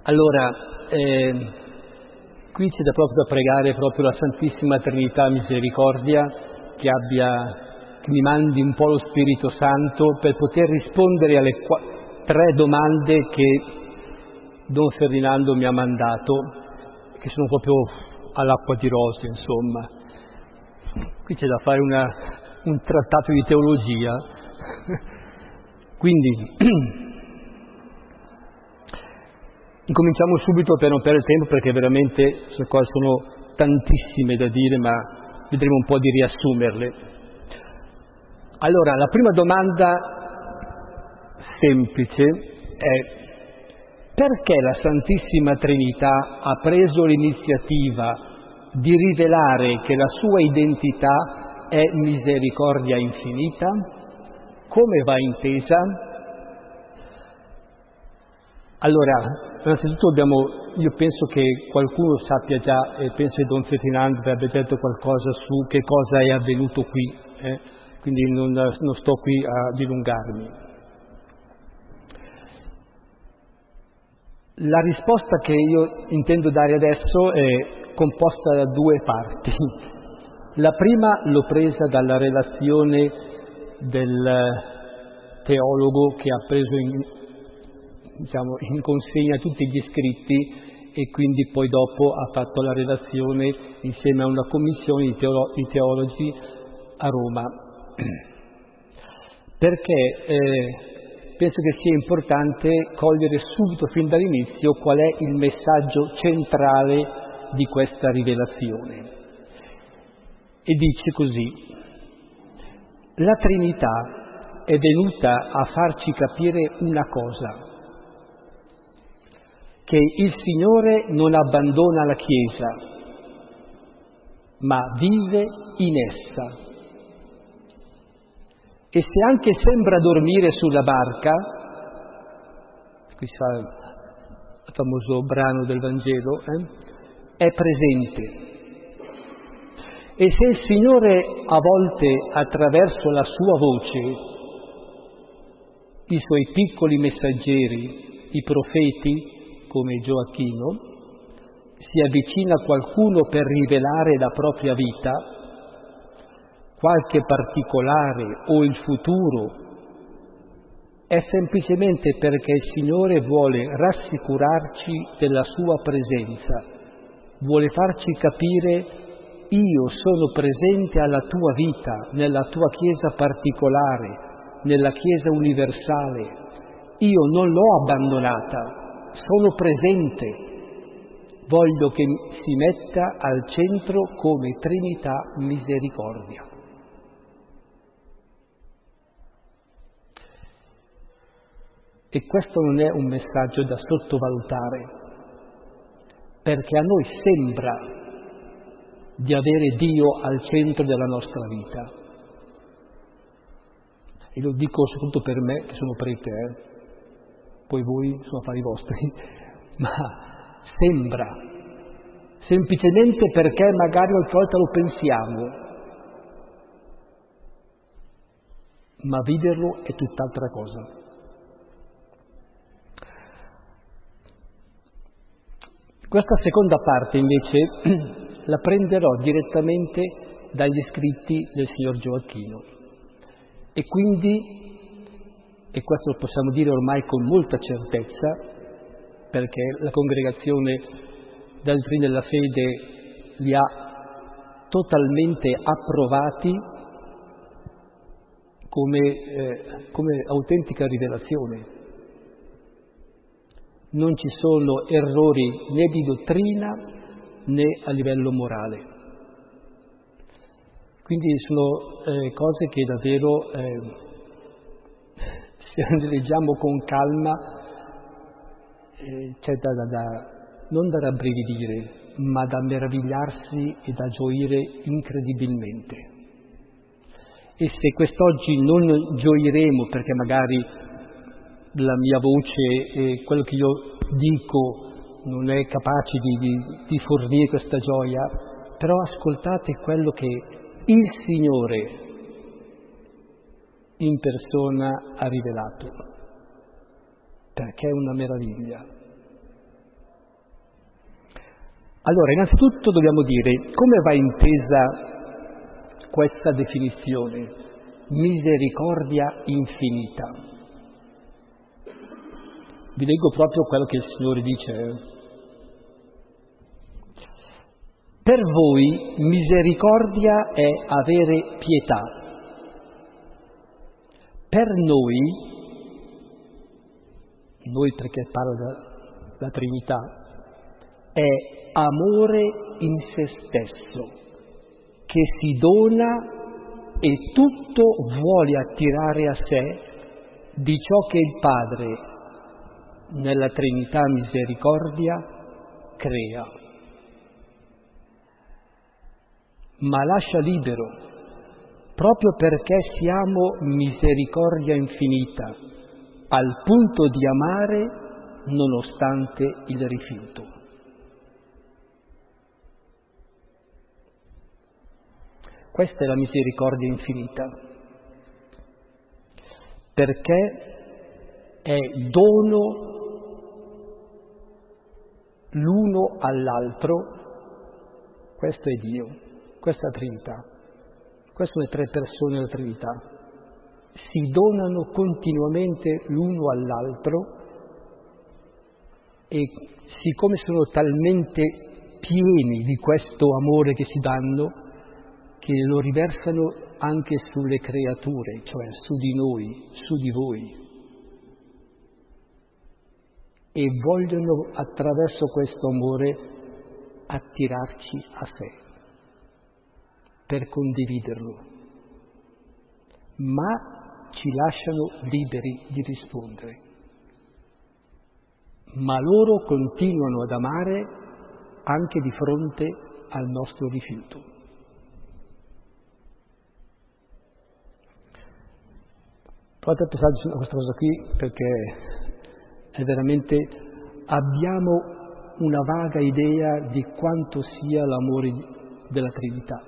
Allora, qui c'è proprio da pregare proprio la Santissima Trinità Misericordia che mi mandi un po' lo Spirito Santo per poter rispondere alle 3 domande che Don Ferdinando mi ha mandato, che sono proprio all'acqua di rose, insomma. Qui c'è da fare un trattato di teologia. Quindi incominciamo subito per non perdere tempo, perché veramente queste cose sono tantissime da dire, ma vedremo un po' di riassumerle. Allora, la prima domanda semplice è: perché la Santissima Trinità ha preso l'iniziativa di rivelare che la sua identità è misericordia infinita? Come va intesa? Allora, innanzitutto io penso che qualcuno sappia già, e penso che Don Ferdinando vi abbia detto qualcosa su che cosa è avvenuto qui, quindi non sto qui a dilungarmi. La risposta che io intendo dare adesso è composta da 2 parti. La prima l'ho presa dalla relazione del teologo che ha preso in consegna tutti gli scritti e quindi poi dopo ha fatto la relazione insieme a una commissione di teologi a Roma. Perché penso che sia importante cogliere subito, fin dall'inizio, qual è il messaggio centrale di questa rivelazione. E dice così: la Trinità è venuta a farci capire una cosa, che il Signore non abbandona la Chiesa, ma vive in essa. E se anche sembra dormire sulla barca, qui si fa il famoso brano del Vangelo, è presente. E se il Signore a volte attraverso la sua voce, i suoi piccoli messaggeri, i profeti, come Gioacchino, si avvicina a qualcuno per rivelare la propria vita, qualche particolare o il futuro, è semplicemente perché il Signore vuole rassicurarci della sua presenza, vuole farci capire: io sono presente alla tua vita, nella tua Chiesa particolare, nella Chiesa universale, io non l'ho abbandonata, sono presente, voglio che si metta al centro come Trinità Misericordia. E questo non è un messaggio da sottovalutare, perché a noi sembra di avere Dio al centro della nostra vita. E lo dico soprattutto per me, che sono prete, poi voi sono affari vostri, ma sembra, semplicemente perché magari qualche volta lo pensiamo, ma viverlo è tutt'altra cosa. Questa seconda parte invece la prenderò direttamente dagli scritti del signor Gioacchino e quindi, e questo lo possiamo dire ormai con molta certezza, perché la congregazione della dottrina della fede li ha totalmente approvati come autentica rivelazione. Non ci sono errori né di dottrina né a livello morale. Quindi sono cose che davvero, se le leggiamo con calma, c'è non da rabbrividire, ma da meravigliarsi e da gioire incredibilmente. E se quest'oggi non gioiremo perché magari la mia voce e quello che io dico non è capace di fornire questa gioia, però ascoltate quello che il Signore in persona ha rivelato, perché è una meraviglia. Allora, innanzitutto dobbiamo dire come va intesa questa definizione, misericordia infinita. Vi leggo proprio quello che il Signore dice. Per voi misericordia è avere pietà. Per noi perché parla della Trinità, è amore in se stesso, che si dona e tutto vuole attirare a sé di ciò che il Padre, nella Trinità misericordia, crea. Ma lascia libero, proprio perché siamo misericordia infinita, al punto di amare nonostante il rifiuto. Questa è la misericordia infinita, perché è dono l'uno all'altro. Questo è Dio, questa è la Trinità, queste sono le tre persone della Trinità. Si donano continuamente l'uno all'altro e siccome sono talmente pieni di questo amore che si danno, che lo riversano anche sulle creature, cioè su di noi, su di voi. E vogliono attraverso questo amore attirarci a sé, per condividerlo, ma ci lasciano liberi di rispondere. Ma loro continuano ad amare anche di fronte al nostro rifiuto. Provate a pensare a questa cosa qui, perché è veramente, abbiamo una vaga idea di quanto sia l'amore della Trinità.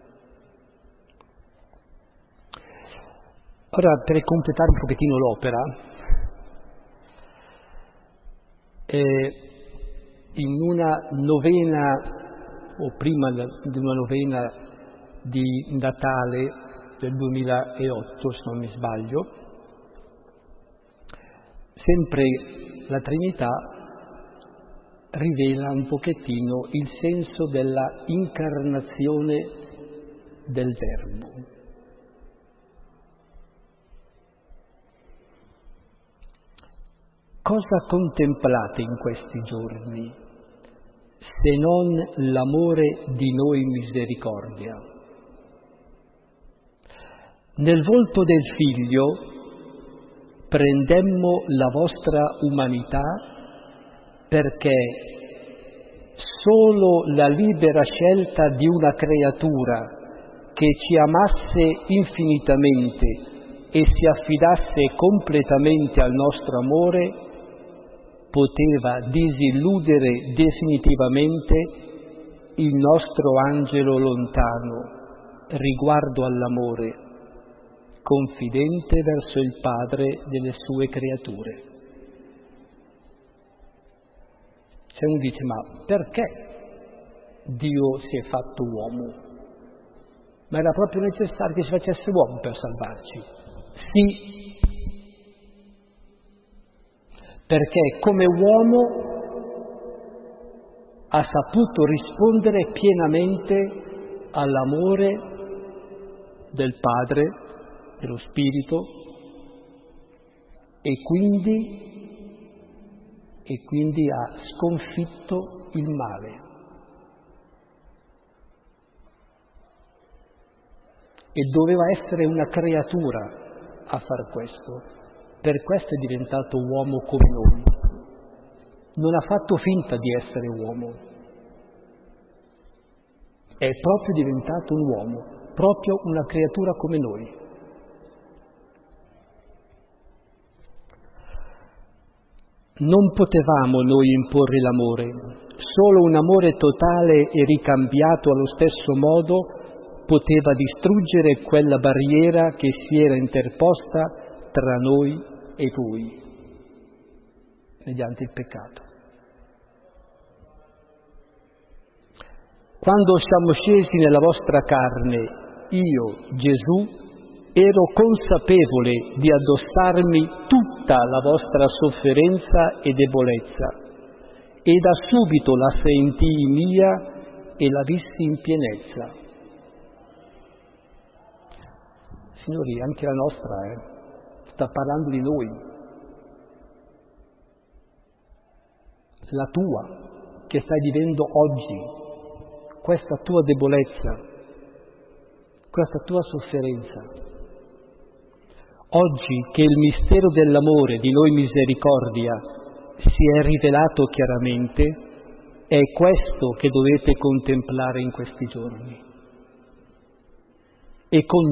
Ora, per completare un pochettino l'opera, in una novena, o prima di una novena di Natale del 2008, se non mi sbaglio, sempre la Trinità rivela un pochettino il senso della incarnazione del Verbo. Cosa contemplate in questi giorni, se non l'amore di noi misericordia? Nel volto del Figlio prendemmo la vostra umanità perché solo la libera scelta di una creatura che ci amasse infinitamente e si affidasse completamente al nostro amore poteva disilludere definitivamente il nostro angelo lontano riguardo all'amore, confidente verso il Padre delle sue creature. Se uno dice, ma perché Dio si è fatto uomo? Ma era proprio necessario che si facesse uomo per salvarci? Sì, perché come uomo ha saputo rispondere pienamente all'amore del Padre, dello Spirito, e quindi ha sconfitto il male. E doveva essere una creatura a far questo. Per questo è diventato uomo come noi. Non ha fatto finta di essere uomo. È proprio diventato un uomo, proprio una creatura come noi. Non potevamo noi imporre l'amore, solo un amore totale e ricambiato allo stesso modo poteva distruggere quella barriera che si era interposta tra noi e voi, mediante il peccato. quando siamo scesi nella vostra carne, io, Gesù, ero consapevole di addossarmi tutta la vostra sofferenza e debolezza, e da subito la sentii mia e la vissi in pienezza. Signori, anche la nostra sta parlando di noi, la tua, che stai vivendo oggi, questa tua debolezza, questa tua sofferenza. Oggi che il mistero dell'amore di noi misericordia si è rivelato chiaramente, è questo che dovete contemplare in questi giorni. E con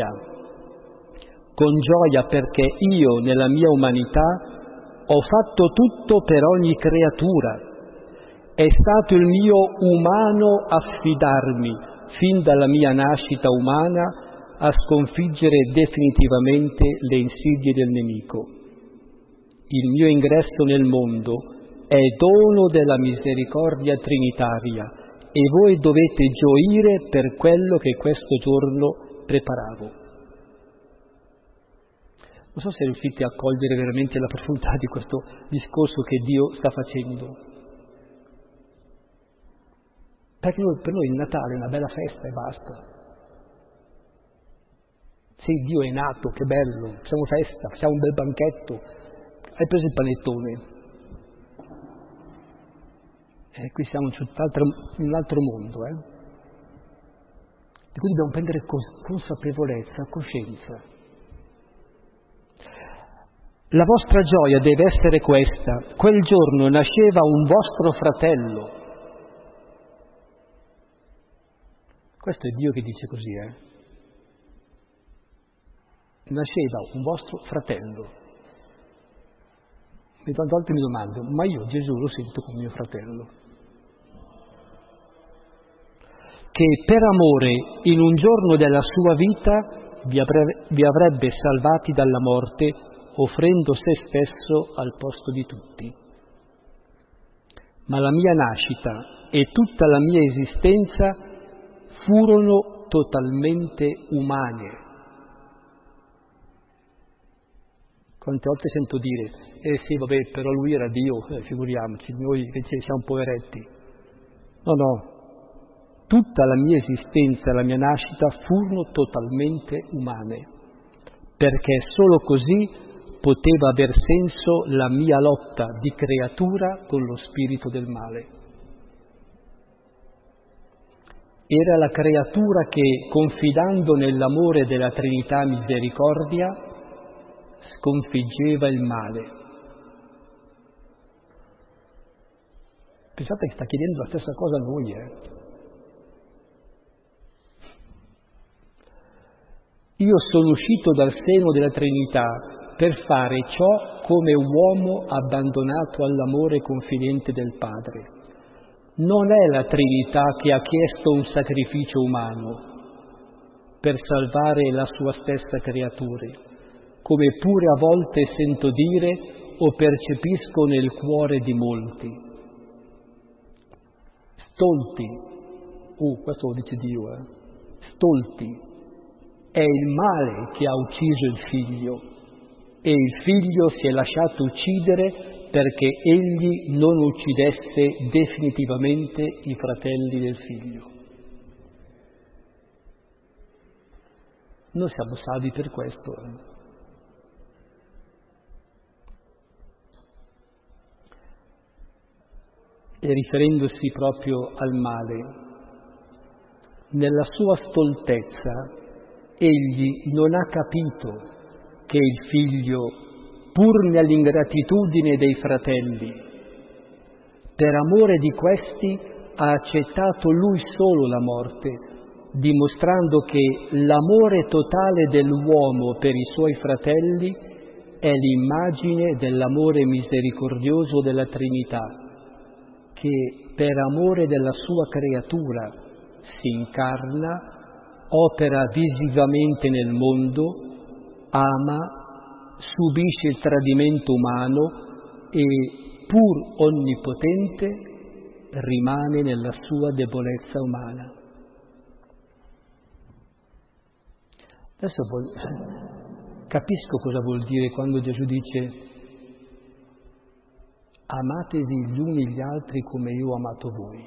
gioia perché io nella mia umanità ho fatto tutto per ogni creatura. È stato il mio umano affidarmi fin dalla mia nascita umana a sconfiggere definitivamente le insidie del nemico. Il mio ingresso nel mondo è dono della misericordia trinitaria e voi dovete gioire per quello che questo giorno preparavo. Non so se riuscite a cogliere veramente la profondità di questo discorso che Dio sta facendo. Perché per noi il Natale è una bella festa e basta. Sì, Dio è nato, che bello, facciamo festa, facciamo un bel banchetto. Hai preso il panettone? Qui siamo in un altro mondo, di cui dobbiamo prendere consapevolezza, coscienza. La vostra gioia deve essere questa. Quel giorno nasceva un vostro fratello. Questo è Dio che dice così, Nasceva un vostro fratello. E tante volte mi domando, ma io Gesù lo sento come mio fratello. Che per amore in un giorno della sua vita vi avrebbe salvati dalla morte, offrendo se stesso al posto di tutti. Ma la mia nascita e tutta la mia esistenza furono totalmente umane. Quante volte sento dire, sì vabbè, però lui era Dio, figuriamoci, noi invece siamo poveretti. No, tutta la mia esistenza e la mia nascita furono totalmente umane, perché solo così poteva aver senso la mia lotta di creatura con lo spirito del male. Era la creatura che, confidando nell'amore della Trinità Misericordia, sconfiggeva il male. Pensate che sta chiedendo la stessa cosa a noi, Io sono uscito dal seno della Trinità per fare ciò come uomo abbandonato all'amore confidente del Padre. Non è la Trinità che ha chiesto un sacrificio umano per salvare la sua stessa creatura, come pure a volte sento dire o percepisco nel cuore di molti. Stolti, questo lo dice Dio, stolti, è il male che ha ucciso il figlio e il figlio si è lasciato uccidere perché egli non uccidesse definitivamente i fratelli del figlio. Noi siamo salvi per questo. E riferendosi proprio al male, nella sua stoltezza egli non ha capito che il figlio, pur nell'ingratitudine dei fratelli, per amore di questi ha accettato lui solo la morte, dimostrando che l'amore totale dell'uomo per i suoi fratelli è l'immagine dell'amore misericordioso della Trinità, che per amore della sua creatura si incarna, opera visivamente nel mondo, ama, subisce il tradimento umano e, pur onnipotente, rimane nella sua debolezza umana. Adesso capisco cosa vuol dire quando Gesù dice amatevi gli uni gli altri come io ho amato voi.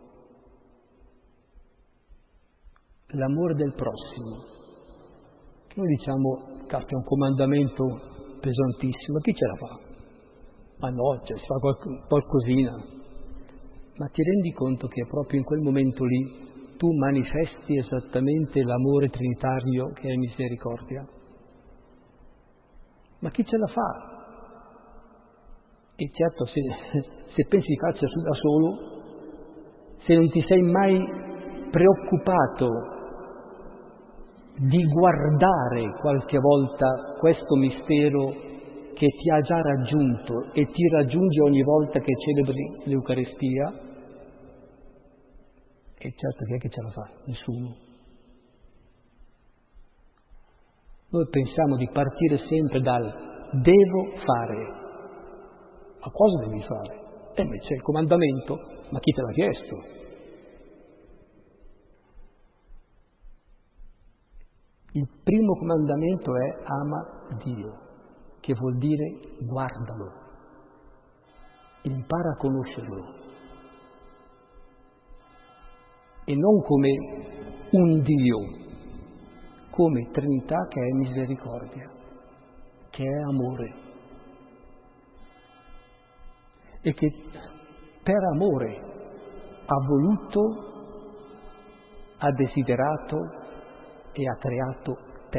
L'amore del prossimo. Che noi diciamo, caspita, è un comandamento pesantissimo, chi ce la fa? Ma no, cioè, si fa qualcosina. Ma ti rendi conto che proprio in quel momento lì tu manifesti esattamente l'amore trinitario che è misericordia? Ma chi ce la fa? E certo, se pensi di farcela da solo, se non ti sei mai preoccupato di guardare qualche volta questo mistero che ti ha già raggiunto e ti raggiunge ogni volta che celebri l'Eucaristia, e certo chi è che ce la fa? Nessuno. Noi pensiamo di partire sempre dal devo fare. Ma cosa devi fare? C'è il comandamento, ma chi te l'ha chiesto? Il primo comandamento è ama Dio, che vuol dire guardalo, impara a conoscerlo. E non come un Dio, come Trinità che è misericordia, che è amore. E che per amore ha voluto, ha desiderato e ha creato te.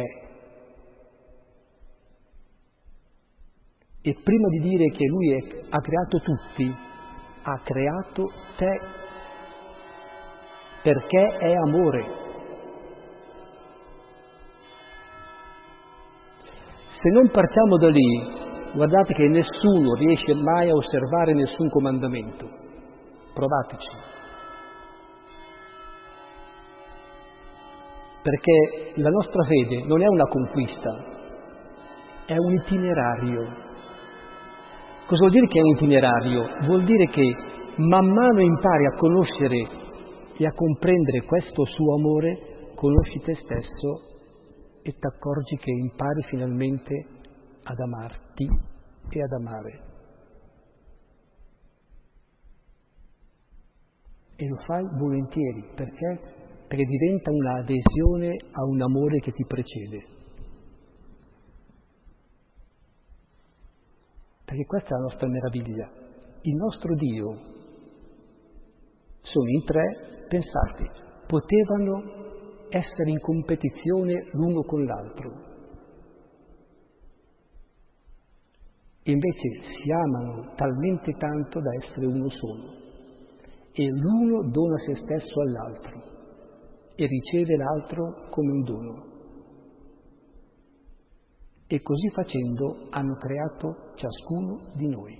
E prima di dire che Lui ha creato tutti, ha creato te, perché è amore. Se non partiamo da lì, guardate che nessuno riesce mai a osservare nessun comandamento. Provateci. Perché la nostra fede non è una conquista, è un itinerario. Cosa vuol dire che è un itinerario? Vuol dire che man mano impari a conoscere e a comprendere questo suo amore, conosci te stesso e ti accorgi che impari finalmente ad amarti e ad amare. E lo fai volentieri, perché? Perché diventa un'adesione a un amore che ti precede. Perché questa è la nostra meraviglia. Il nostro Dio sono in tre. Pensate, potevano essere in competizione l'uno con l'altro. Invece si amano talmente tanto da essere uno solo. E l'uno dona se stesso all'altro e riceve l'altro come un dono. E così facendo hanno creato ciascuno di noi.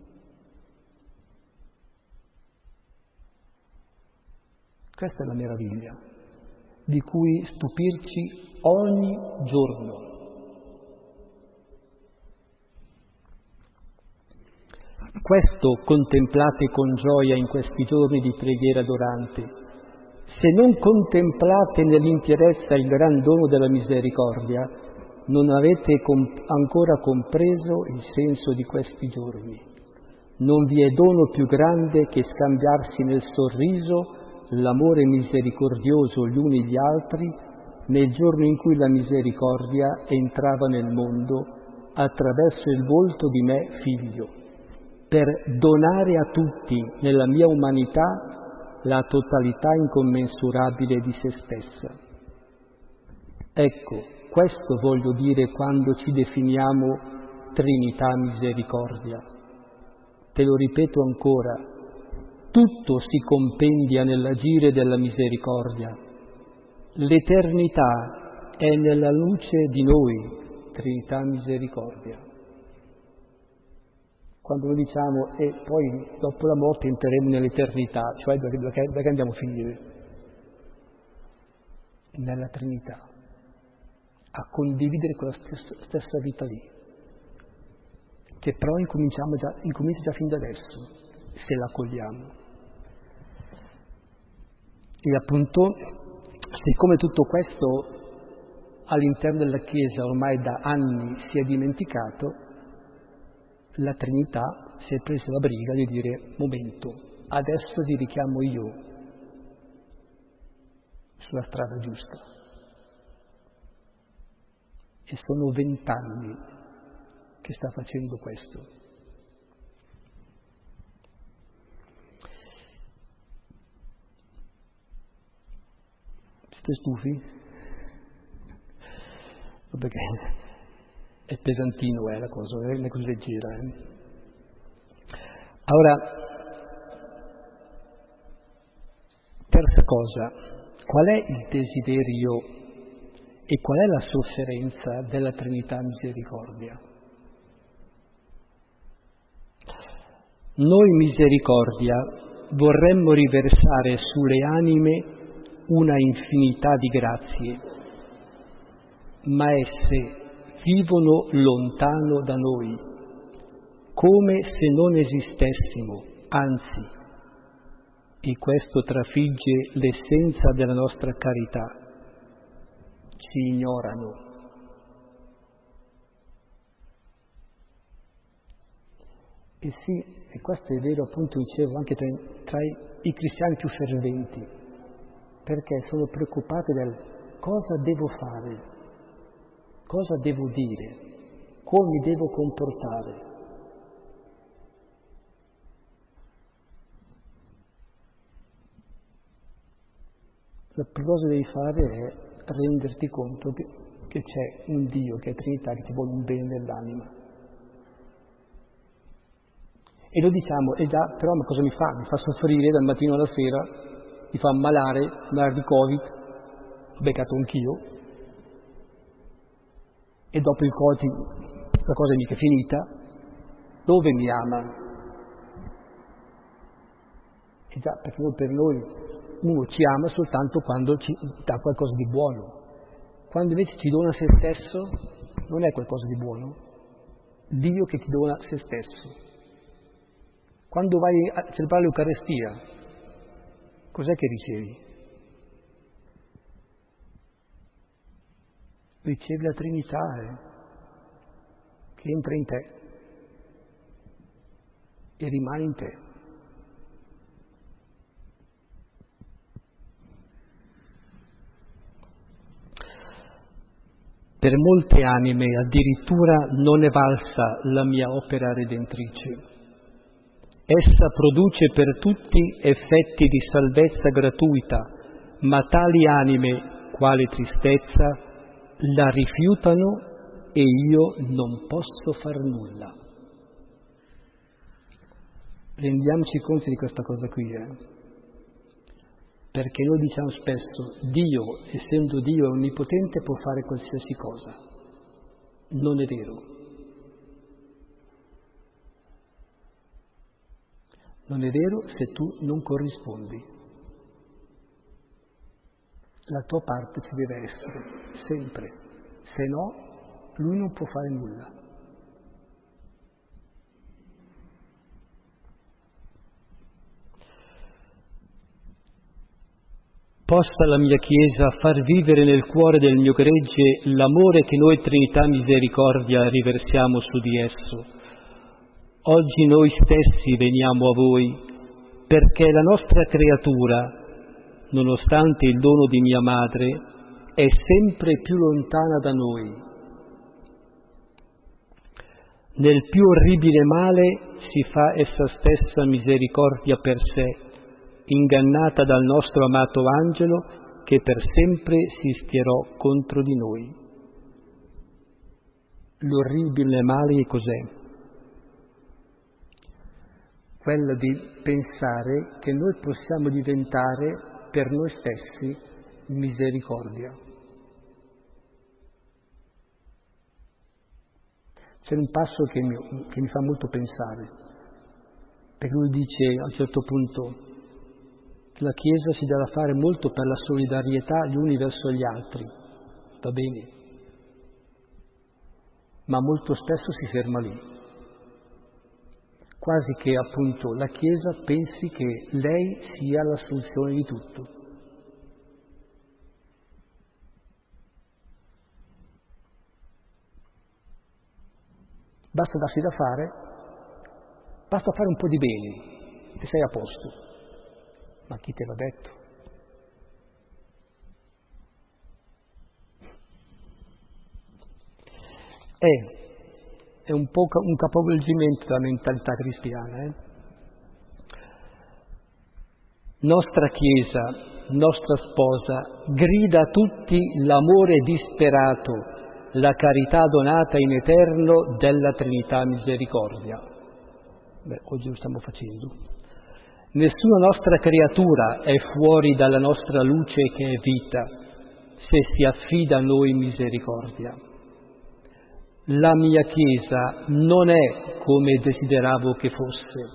Questa è la meraviglia di cui stupirci ogni giorno. Questo contemplate con gioia in questi giorni di preghiera dorante. Se non contemplate nell'interezza il gran dono della misericordia, non avete ancora compreso il senso di questi giorni. Non vi è dono più grande che scambiarsi nel sorriso l'amore misericordioso gli uni gli altri nel giorno in cui la misericordia entrava nel mondo attraverso il volto di me figlio, per donare a tutti nella mia umanità la totalità incommensurabile di se stessa. Ecco, questo voglio dire quando ci definiamo Trinità Misericordia. Te lo ripeto ancora. Tutto si compendia nell'agire della misericordia. L'eternità è nella luce di noi, Trinità Misericordia. Quando noi diciamo e poi dopo la morte entreremo nell'eternità, cioè dove andiamo a finire? Nella Trinità, a condividere quella stessa vita lì, che però incomincia già fin da adesso, se la cogliamo. E appunto, siccome tutto questo all'interno della Chiesa ormai da anni si è dimenticato, la Trinità si è presa la briga di dire: momento, adesso vi richiamo io sulla strada giusta. E sono 20 anni che sta facendo questo. Siete stufi? Perché è pesantino la cosa, non è così leggera. Ora, terza cosa, qual è il desiderio e qual è la sofferenza della Trinità Misericordia? Noi misericordia vorremmo riversare sulle anime una infinità di grazie, ma esse vivono lontano da noi, come se non esistessimo, anzi, e questo trafigge l'essenza della nostra carità, ci ignorano. E sì, e questo è vero, appunto, dicevo, anche tra i cristiani più ferventi, perché sono preoccupati del cosa devo fare, cosa devo dire, come mi devo comportare. La prima cosa che devi fare è renderti conto che c'è un Dio, che è Trinità, che ti vuole un bene nell'anima. E lo diciamo, e già, però ma cosa mi fa? Mi fa soffrire dal mattino alla sera, mi fa ammalare di Covid, ho beccato anch'io, e dopo il Covid la cosa è mica finita, dove mi ama? E già, perché per noi uno ci ama soltanto quando ci dà qualcosa di buono. Quando invece ci dona se stesso, non è qualcosa di buono. Dio che ti dona se stesso. Quando vai a celebrare l'Eucarestia, cos'è che ricevi? Ricevi la Trinità che entra in te e rimane in te. Per molte anime addirittura non è valsa la mia opera redentrice. Essa produce per tutti effetti di salvezza gratuita, ma tali anime, quale tristezza, la rifiutano e io non posso far nulla. Rendiamoci conto di questa cosa qui, perché noi diciamo spesso, Dio, essendo Dio è onnipotente, può fare qualsiasi cosa. Non è vero. Non è vero se tu non corrispondi. La tua parte ci deve essere, sempre. Se no, lui non può fare nulla. Possa la mia Chiesa far vivere nel cuore del mio gregge l'amore che noi Trinità Misericordia riversiamo su di esso. Oggi noi stessi veniamo a voi, perché la nostra creatura, nonostante il dono di mia madre, è sempre più lontana da noi. Nel più orribile male si fa essa stessa misericordia per sé, ingannata dal nostro amato angelo che per sempre si schierò contro di noi. L'orribile male cos'è? Quello di pensare che noi possiamo diventare per noi stessi misericordia. C'è un passo che mi fa molto pensare, perché lui dice a un certo punto che la Chiesa si deve fare molto per la solidarietà gli uni verso gli altri, va bene, ma molto spesso si ferma lì. Quasi che appunto la Chiesa pensi che lei sia la soluzione di tutto. basta darsi da fare, basta fare un po' di bene e sei a posto. Ma chi te l'ha detto? È un po' un capovolgimento della mentalità cristiana. Nostra Chiesa, nostra sposa, grida a tutti l'amore disperato, la carità donata in eterno della Trinità Misericordia. Oggi lo stiamo facendo. Nessuna nostra creatura è fuori dalla nostra luce che è vita, se si affida a noi misericordia. La mia Chiesa non è come desideravo che fosse.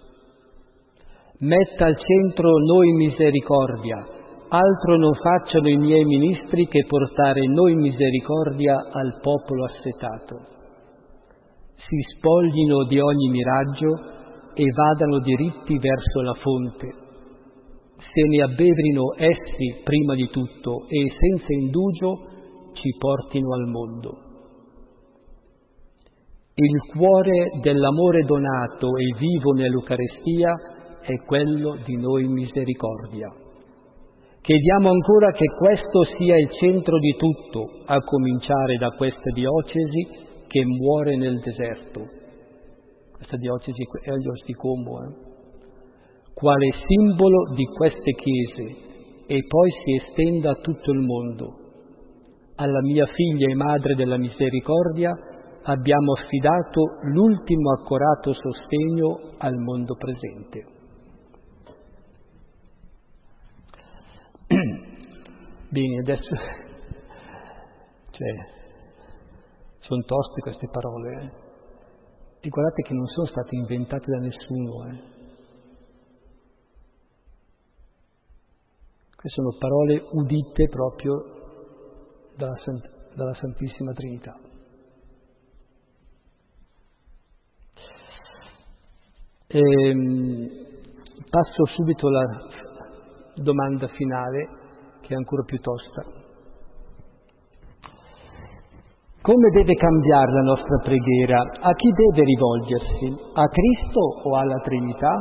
Metta al centro noi misericordia, altro non facciano i miei ministri che portare noi misericordia al popolo assetato. Si spoglino di ogni miraggio e vadano diritti verso la fonte. Se ne abbevrino essi prima di tutto e senza indugio ci portino al mondo. Il cuore dell'amore donato e vivo nell'Eucarestia è quello di noi misericordia. Chiediamo ancora che questo sia il centro di tutto, a cominciare da questa diocesi che muore nel deserto. Questa diocesi è Elios di Como, quale simbolo di queste chiese, e poi si estenda a tutto il mondo. Alla mia figlia e madre della misericordia abbiamo affidato l'ultimo accorato sostegno al mondo presente. Bene, adesso sono toste queste parole, e guardate che non sono state inventate da nessuno. Queste sono parole udite proprio dalla Santissima Trinità. Passo subito alla domanda finale, che è ancora più tosta. Come deve cambiare la nostra preghiera? A chi deve rivolgersi? A Cristo o alla Trinità?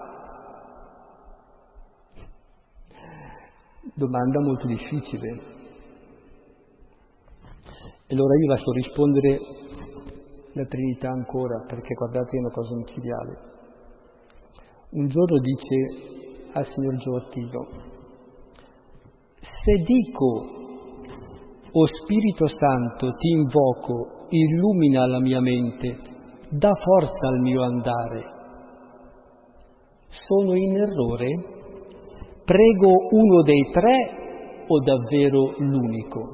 Domanda molto difficile. E allora io lascio rispondere la Trinità ancora, perché guardate, è una cosa micidiale. Un giorno dice al Signor Giovattino: se dico, o Spirito Santo, ti invoco, illumina la mia mente, dà forza al mio andare, sono in errore? Prego uno dei tre o davvero l'unico?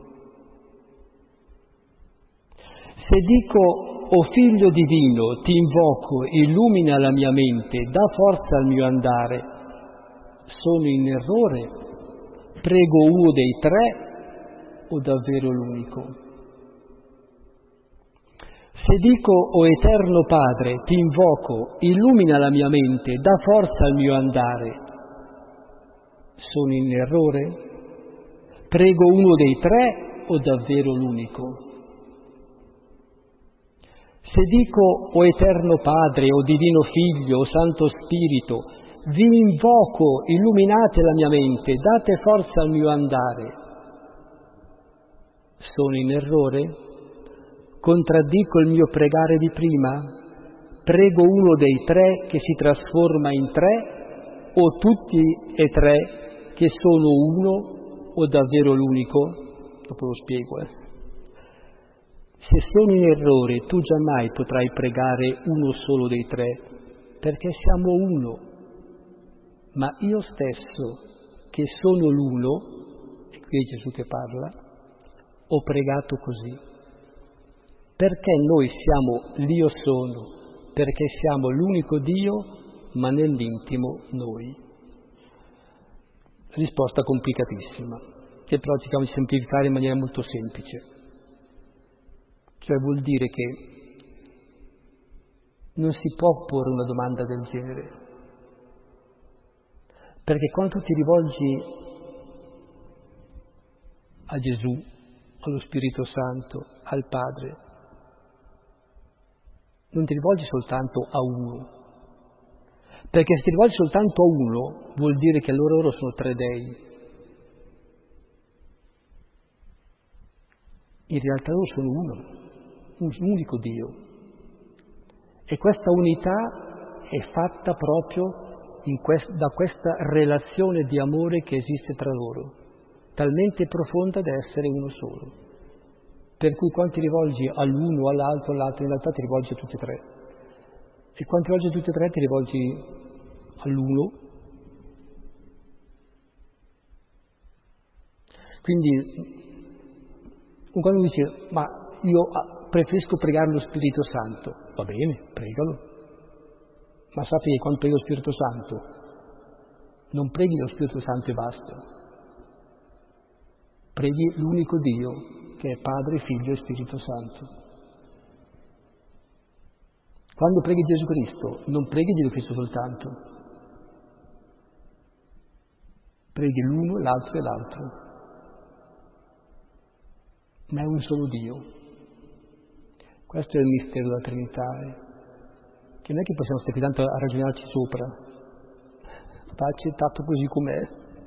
Se dico, o Figlio divino, ti invoco, illumina la mia mente, dà forza al mio andare, sono in errore? Prego uno dei tre o davvero l'unico? Se dico, o Eterno Padre, ti invoco, illumina la mia mente, dà forza al mio andare, sono in errore? Prego uno dei tre o davvero l'unico? Se dico, o Eterno Padre, o Divino Figlio, o Santo Spirito, vi invoco, illuminate la mia mente, date forza al mio andare, sono in errore? Contraddico il mio pregare di prima? Prego uno dei tre che si trasforma in tre, o tutti e tre che sono uno, o davvero l'unico? Dopo lo spiego. Se sono in errore, tu giammai potrai pregare uno solo dei tre, perché siamo uno. Ma io stesso, che sono l'uno, e qui è Gesù che parla, ho pregato così. Perché noi siamo l'Io sono? Perché siamo l'unico Dio, ma nell'intimo noi. Risposta complicatissima, che però cerchiamo di semplificare in maniera molto semplice. Cioè vuol dire che non si può porre una domanda del genere, perché quando tu ti rivolgi a Gesù, allo Spirito Santo, al Padre, non ti rivolgi soltanto a uno. Perché se ti rivolgi soltanto a uno, vuol dire che loro sono tre dei. In realtà loro sono uno, un unico Dio. E questa unità è fatta proprio da questa relazione di amore che esiste tra loro, talmente profonda da essere uno solo. Per cui quando ti rivolgi all'uno, all'altro, in realtà ti rivolgi a tutti e tre. E quando ti rivolgi a tutti e tre ti rivolgi all'uno. Quindi, quando mi dice, ma io preferisco pregare lo Spirito Santo, va bene, pregalo. Ma sappi che quando preghi lo Spirito Santo, non preghi lo Spirito Santo e basta. Preghi l'unico Dio, che è Padre, Figlio e Spirito Santo. Quando preghi Gesù Cristo, non preghi Gesù Cristo soltanto. Preghi l'uno, l'altro e l'altro. Ma è un solo Dio. Questo è il mistero della Trinità. Che non è che possiamo stare tanto a ragionarci sopra, va accettato così com'è,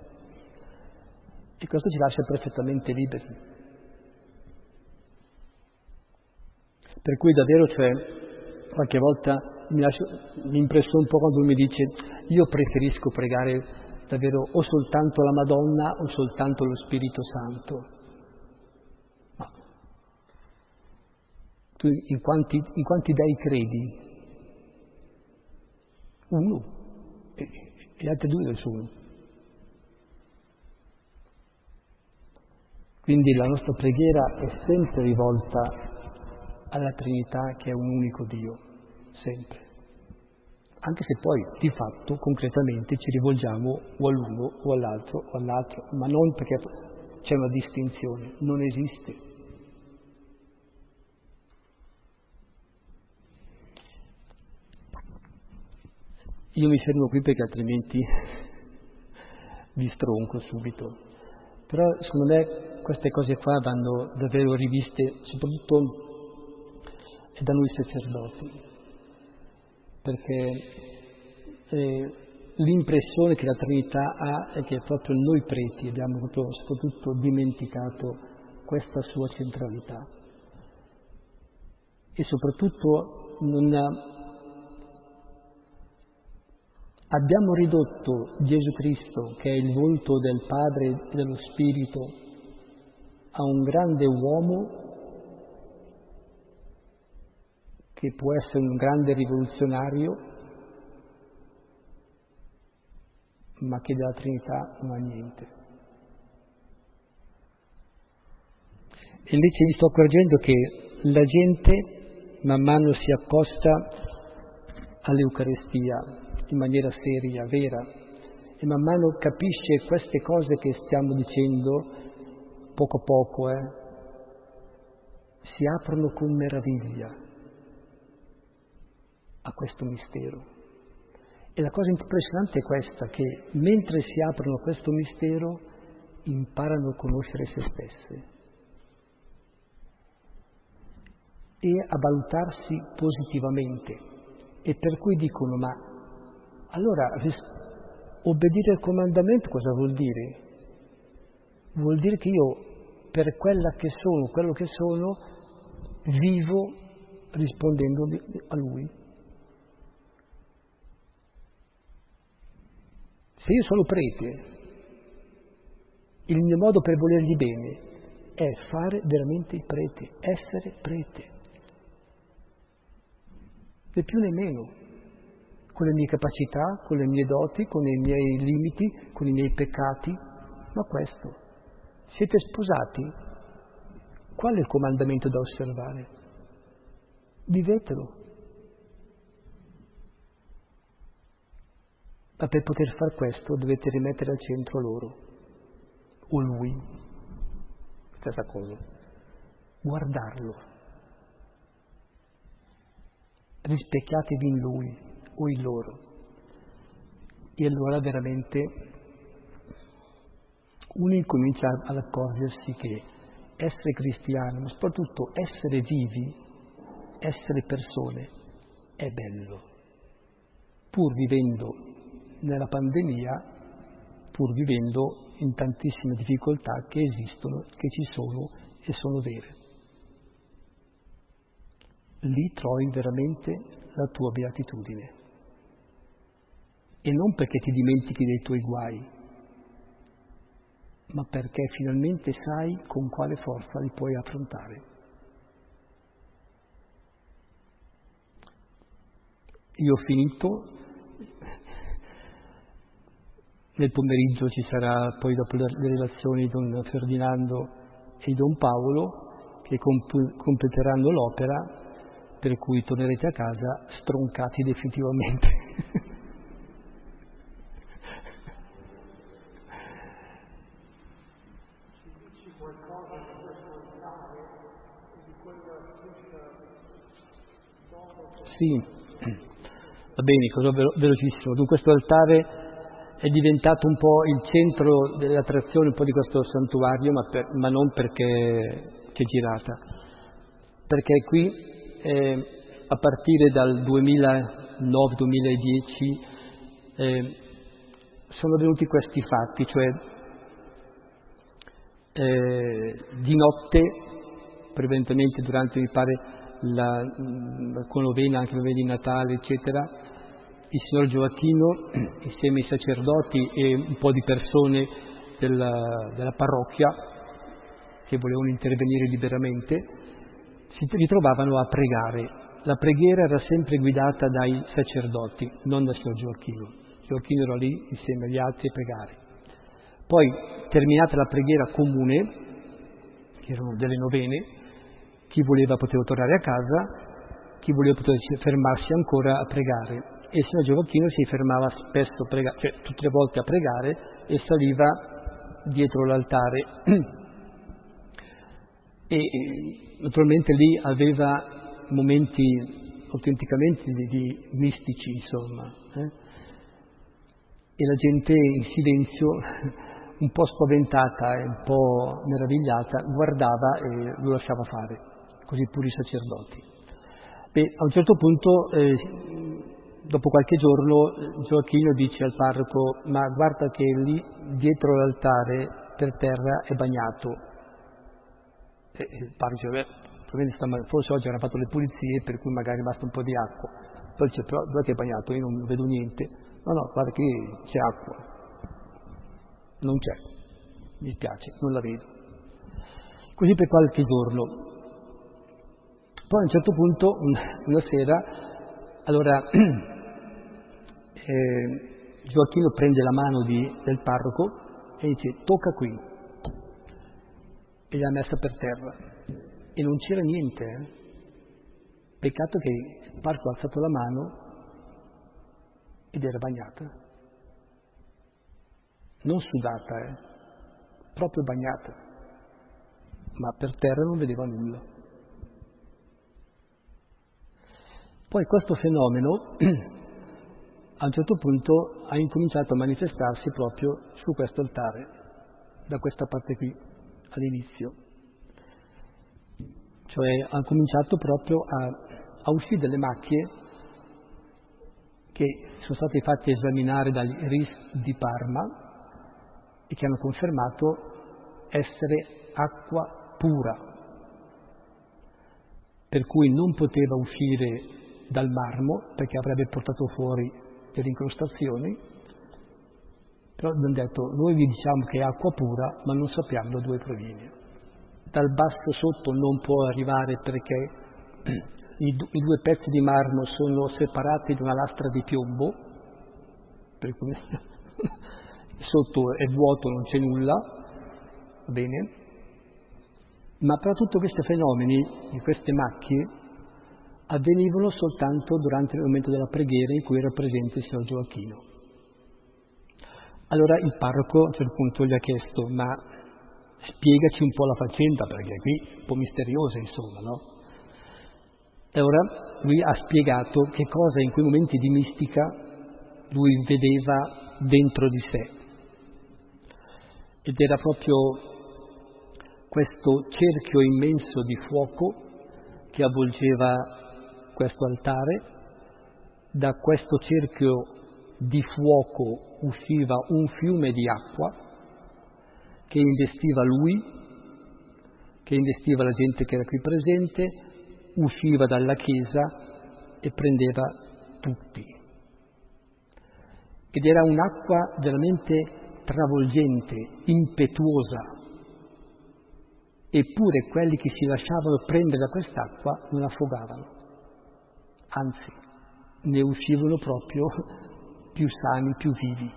e questo ci lascia perfettamente liberi. Per cui davvero, qualche volta mi lascio l'impressione un po' quando mi dice io preferisco pregare davvero o soltanto la Madonna o soltanto lo Spirito Santo. Ma tu in quanti dei credi? Uno, e gli altri due non sono. Quindi la nostra preghiera è sempre rivolta alla Trinità, che è un unico Dio, sempre. Anche se poi, di fatto, concretamente, ci rivolgiamo o all'uno o all'altro, ma non perché c'è una distinzione, non esiste. Io mi fermo qui perché altrimenti vi stronco subito. Però secondo me queste cose qua vanno davvero riviste, soprattutto da noi sacerdoti, perché l'impressione che la Trinità ha è che proprio noi preti abbiamo proprio soprattutto dimenticato questa sua centralità. E soprattutto abbiamo ridotto Gesù Cristo, che è il volto del Padre e dello Spirito, a un grande uomo che può essere un grande rivoluzionario, ma che della Trinità non ha niente. E invece mi sto accorgendo che la gente man mano si accosta all'Eucaristia in maniera seria, vera, e man mano capisce queste cose che stiamo dicendo poco a poco, si aprono con meraviglia a questo mistero. E la cosa impressionante è questa, che mentre si aprono a questo mistero imparano a conoscere se stesse e a valutarsi positivamente, e per cui dicono: ma allora obbedire al comandamento cosa vuol dire? Vuol dire che io per quella che sono, quello che sono, vivo rispondendo a Lui. Se io sono prete, il mio modo per volergli bene è fare veramente il prete, essere prete. Né più né meno, con le mie capacità, con le mie doti, con i miei limiti, con i miei peccati, ma questo. Siete sposati? Qual è il comandamento da osservare? Vivetelo. Ma per poter far questo dovete rimettere al centro loro, o Lui, stessa cosa, guardarlo. Rispecchiatevi in Lui o in loro. E allora veramente uno incomincia ad accorgersi che essere cristiano, ma soprattutto essere vivi, essere persone, è bello, pur vivendo nella pandemia, pur vivendo in tantissime difficoltà che esistono, che ci sono e sono vere. Lì trovi veramente la tua beatitudine. E non perché ti dimentichi dei tuoi guai, ma perché finalmente sai con quale forza li puoi affrontare. Io ho finito, nel pomeriggio ci sarà poi dopo le relazioni di Don Ferdinando e di Don Paolo che completeranno l'opera, per cui tornerete a casa stroncati definitivamente. Sì, va bene, cosa velocissimo. Dunque questo altare è diventato un po' il centro dell'attrazione un po' di questo santuario, ma non perché c'è girata, perché qui a partire dal 2009-2010 sono venuti questi fatti, cioè di notte, prevalentemente durante, mi pare, la conovena, anche la novena di Natale, eccetera, il signor Gioacchino, insieme ai sacerdoti e un po' di persone della parrocchia che volevano intervenire liberamente, si ritrovavano a pregare. La preghiera era sempre guidata dai sacerdoti, non dal signor Gioacchino. Gioacchino era lì insieme agli altri a pregare. Poi, terminata la preghiera comune, che erano delle novene, chi voleva poteva tornare a casa, chi voleva poteva fermarsi ancora a pregare. E il signor Gioacchino si fermava spesso, cioè tutte le volte a pregare, e saliva dietro l'altare. E naturalmente lì aveva momenti autenticamente di mistici, insomma. E la gente in silenzio, un po' spaventata e un po' meravigliata, guardava e lo lasciava fare. Così pure i sacerdoti. A un certo punto, dopo qualche giorno, Gioacchino dice al parroco: ma guarda che lì dietro l'altare per terra è bagnato. E il parroco dice: forse oggi hanno fatto le pulizie, per cui magari basta un po' di acqua. Poi dice: però dove è bagnato? Io non vedo niente. No, guarda che c'è acqua. Non c'è, mi spiace, non la vedo. Così per qualche giorno. Poi a un certo punto, una sera, allora Gioacchino prende la mano del parroco e dice: tocca qui. E l'ha messa per terra. E non c'era niente. Peccato che il parroco ha alzato la mano ed era bagnata. Non sudata, proprio bagnata. Ma per terra non vedeva nulla. Poi questo fenomeno a un certo punto ha incominciato a manifestarsi proprio su questo altare, da questa parte qui, all'inizio. Cioè ha cominciato proprio a uscire delle macchie che sono state fatte esaminare dagli RIS di Parma e che hanno confermato essere acqua pura, per cui non poteva uscire dal marmo perché avrebbe portato fuori delle incrostazioni, però abbiamo detto: noi vi diciamo che è acqua pura, ma non sappiamo da dove proviene. Dal basso sotto non può arrivare perché i due pezzi di marmo sono separati da una lastra di piombo, per cui sotto è vuoto, non c'è nulla, va bene? Ma però tutti questi fenomeni, di queste macchie, avvenivano soltanto durante il momento della preghiera in cui era presente il signor Gioacchino. Allora il parroco a un certo punto gli ha chiesto: ma spiegaci un po' la faccenda, perché qui è un po' misteriosa, insomma, no? E ora lui ha spiegato che cosa in quei momenti di mistica lui vedeva dentro di sé. Ed era proprio questo cerchio immenso di fuoco che avvolgeva questo altare, da questo cerchio di fuoco usciva un fiume di acqua che investiva lui, che investiva la gente che era qui presente, usciva dalla chiesa e prendeva tutti. Ed era un'acqua veramente travolgente, impetuosa. Eppure quelli che si lasciavano prendere da quest'acqua non affogavano, anzi ne uscivano proprio più sani, più vivi.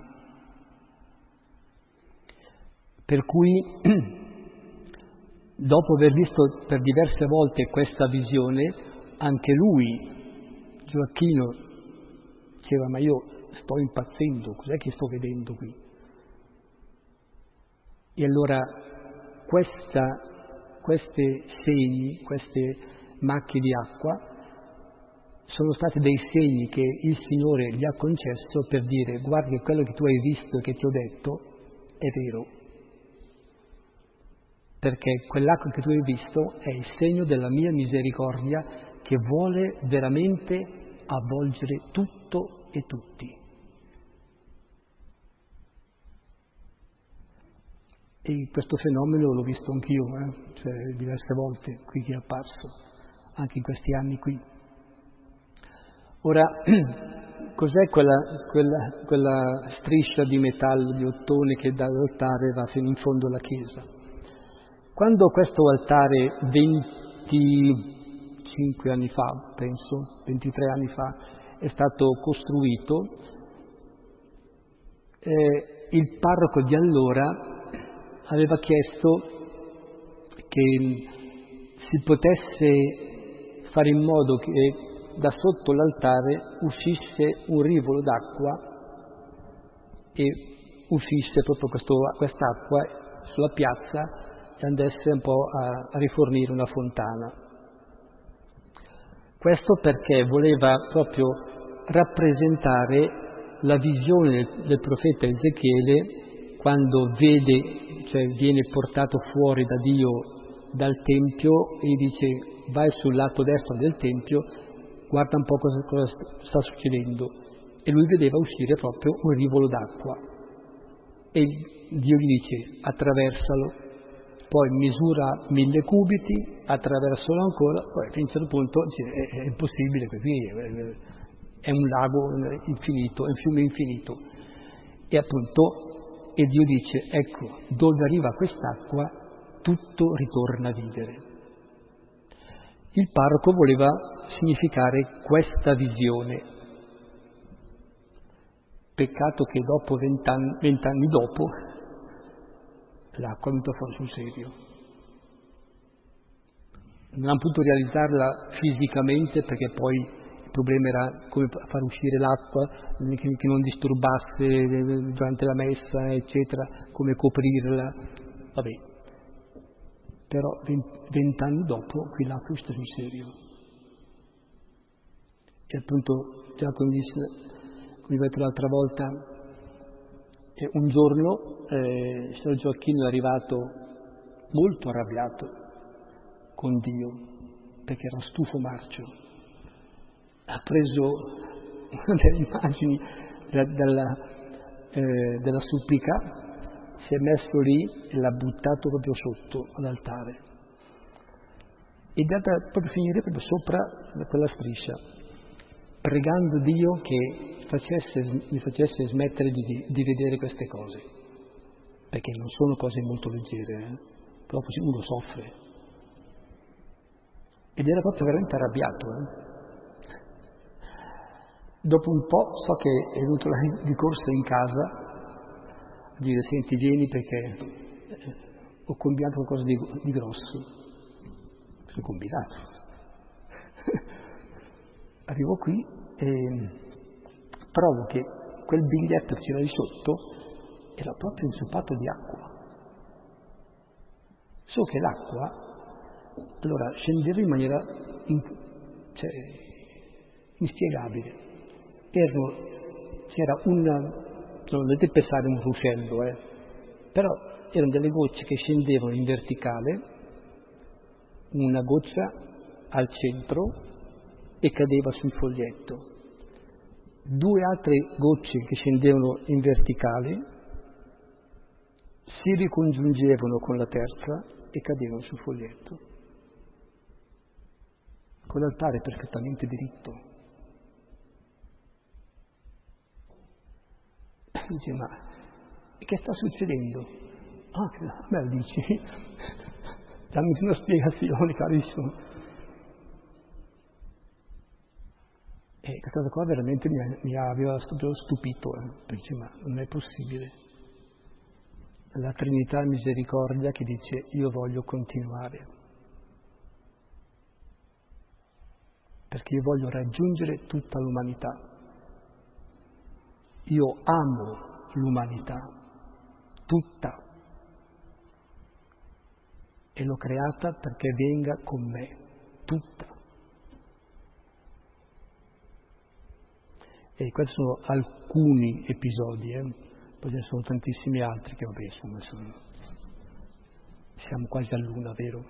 Per cui, dopo aver visto per diverse volte questa visione, anche lui, Gioacchino, diceva: ma io sto impazzendo, cos'è che sto vedendo qui? E allora questi segni, queste macchie di acqua, sono stati dei segni che il Signore gli ha concesso per dire: guarda che quello che tu hai visto e che ti ho detto è vero, perché quell'acqua che tu hai visto è il segno della mia misericordia che vuole veramente avvolgere tutto e tutti. E questo fenomeno l'ho visto anch'io, cioè diverse volte qui che è apparso, anche in questi anni qui. Ora, cos'è quella striscia di metallo, di ottone che dall'altare va fino in fondo alla chiesa? Quando questo altare 25 anni fa, penso, 23 anni fa, è stato costruito, il parroco di allora aveva chiesto che si potesse fare in modo che da sotto l'altare uscisse un rivolo d'acqua e uscisse proprio quest'acqua sulla piazza e andasse un po' a rifornire una fontana. Questo perché voleva proprio rappresentare la visione del profeta Ezechiele quando vede, cioè viene portato fuori da Dio dal Tempio e dice: vai sul lato destro del Tempio, guarda un po' cosa sta succedendo. E lui vedeva uscire proprio un rivolo d'acqua. E Dio gli dice: attraversalo, poi misura 1000 cubiti, attraversalo ancora, poi a un certo punto dice: è impossibile, qui è un lago infinito, è un fiume infinito. E appunto, e Dio dice: ecco, dove arriva quest'acqua tutto ritorna a vivere. Il parroco voleva significare questa visione. Peccato che dopo 20 anni dopo l'acqua è venuta fuori sul serio. Non hanno potuto realizzarla fisicamente perché poi il problema era come far uscire l'acqua che non disturbasse durante la messa, eccetera, come coprirla. Vabbè. Però 20 anni dopo qui l'acqua è uscita sul serio. E appunto, già come vi ho detto l'altra volta, un giorno il signor Gioacchino è arrivato molto arrabbiato con Dio, perché era stufo marcio. Ha preso una delle immagini della supplica, si è messo lì e l'ha buttato proprio sotto all'altare. Ed è andata proprio finire proprio sopra quella striscia, pregando Dio che mi facesse smettere di vedere queste cose, perché non sono cose molto leggere, però così uno soffre. Ed era proprio veramente arrabbiato. Dopo un po' so che è venuto di corsa in casa a dire: senti, vieni perché ho combinato qualcosa di grosso. Cosa ho combinato? Arrivo qui e trovo che quel biglietto che c'era di sotto era proprio inzuppato di acqua. So che l'acqua allora scendeva in maniera inspiegabile. C'era non dovete pensare un ruscello, però erano delle gocce che scendevano in verticale, una goccia al centro e cadeva sul foglietto. 2 altre gocce che scendevano in verticale, si ricongiungevano con la terza e cadevano sul foglietto. Con l'altare perfettamente diritto. Dice, ma che sta succedendo? Ah, me lo dici? Dammi una spiegazione, carissimo. E questa cosa qua veramente mi aveva stupito, perché ma non è possibile. La Trinità Misericordia che dice io voglio continuare, perché io voglio raggiungere tutta l'umanità. Io amo l'umanità, tutta, e l'ho creata perché venga con me, tutta. E questi sono alcuni episodi, poi ce ne sono tantissimi altri che vabbè, insomma, siamo quasi all'una, vero?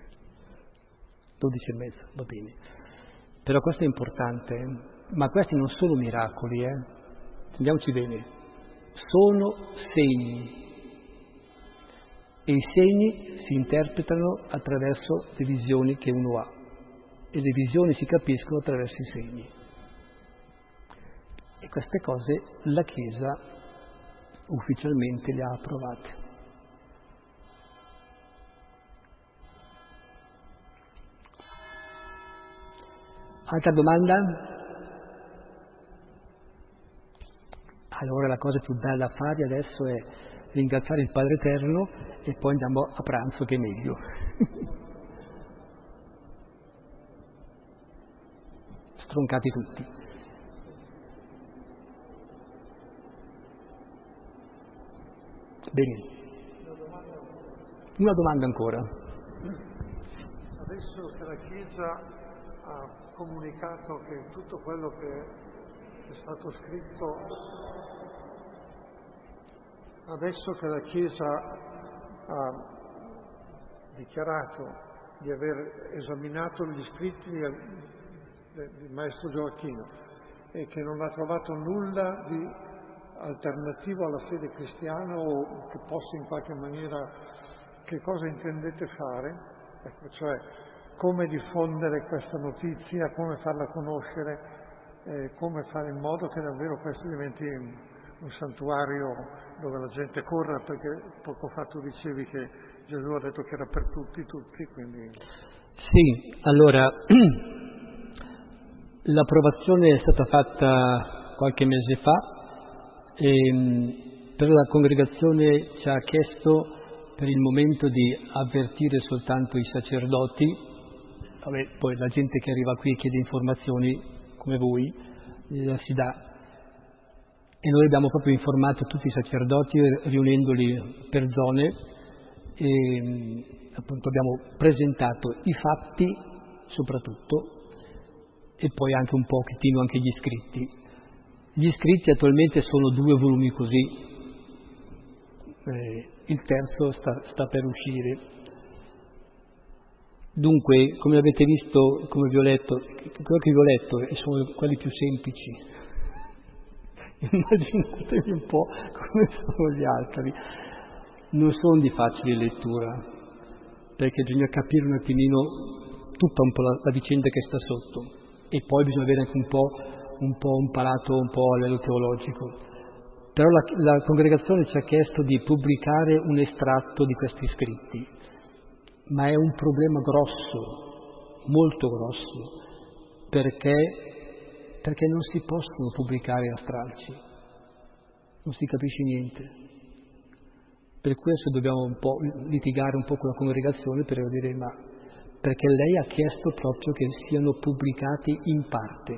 12:30, va bene. Però questo è importante, ma questi non sono miracoli, Andiamoci bene, sono segni e i segni si interpretano attraverso le visioni che uno ha e le visioni si capiscono attraverso i segni. E queste cose la Chiesa ufficialmente le ha approvate. Altra domanda? Allora la cosa più bella da fare adesso è ringraziare il Padre Eterno e poi andiamo a pranzo che è meglio. Stroncati tutti. Bene. Una domanda ancora. Adesso che la Chiesa ha comunicato che tutto quello che è stato scritto, adesso che la Chiesa ha dichiarato di aver esaminato gli scritti del Maestro Gioacchino e che non ha trovato nulla di alternativo alla fede cristiana o che possa in qualche maniera, che cosa intendete fare? Ecco, cioè come diffondere questa notizia, come farla conoscere, come fare in modo che davvero questo diventi un santuario dove la gente corra, perché poco fa tu dicevi che Gesù ha detto che era per tutti, quindi... Sì, allora l'approvazione è stata fatta qualche mese fa, però la congregazione ci ha chiesto per il momento di avvertire soltanto i sacerdoti. Vabbè, poi la gente che arriva qui e chiede informazioni come voi, si dà. E noi abbiamo proprio informato tutti i sacerdoti riunendoli per zone e appunto abbiamo presentato i fatti soprattutto e poi anche un pochettino anche gli scritti. Gli scritti attualmente sono 2 volumi così, il terzo sta per uscire. Dunque, come avete visto, come vi ho letto, quello che vi ho letto sono quelli più semplici. Immaginatevi un po' come sono gli altri. Non sono di facile lettura, perché bisogna capire un attimino tutta un po' la vicenda che sta sotto e poi bisogna avere anche un po' un palato un po' a livello teologico. Però la congregazione ci ha chiesto di pubblicare un estratto di questi scritti. Ma è un problema grosso, molto grosso, perché non si possono pubblicare a stralci, non si capisce niente. Per questo dobbiamo un po' litigare un po' con la congregazione per dire perché lei ha chiesto proprio che siano pubblicati in parte.